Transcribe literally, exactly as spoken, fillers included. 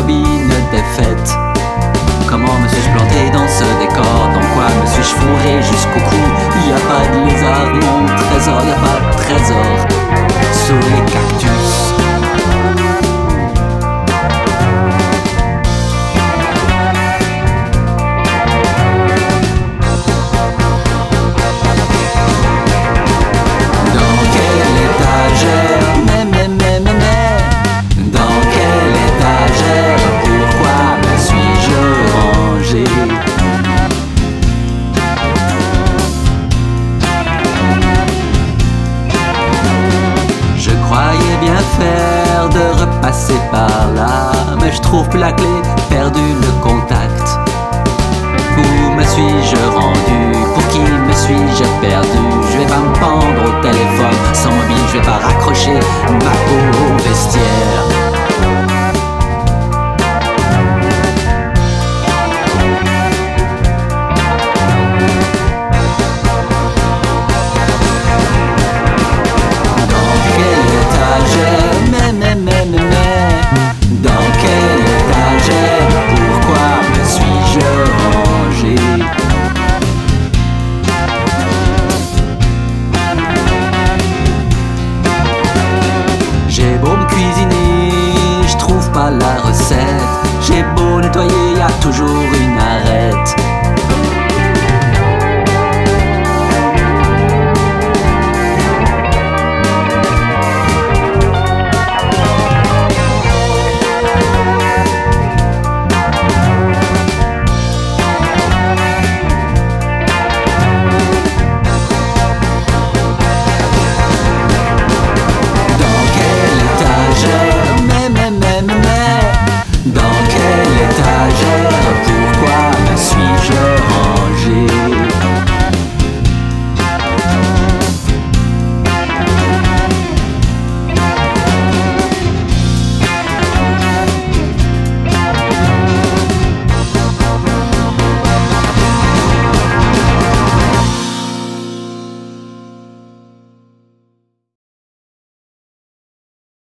robine défaite. Comment me suis-je planté dans ce décor? Dans quoi me suis-je fourré jusqu'au cou? Y a pas de lézard, mon trésor, y a pas de trésor sous les cactus. Faire de repasser par là, mais je trouve plus la clé, perdu le contact. Où me suis-je rendu? Pour qui me suis-je perdu? Je vais pas me pendre au téléphone, sans mobile je vais pas raccrocher ma peau au vestiaire. J'ai beau me cuisiner, je trouve pas la recette. J'ai beau nettoyer, y a toujours une arête.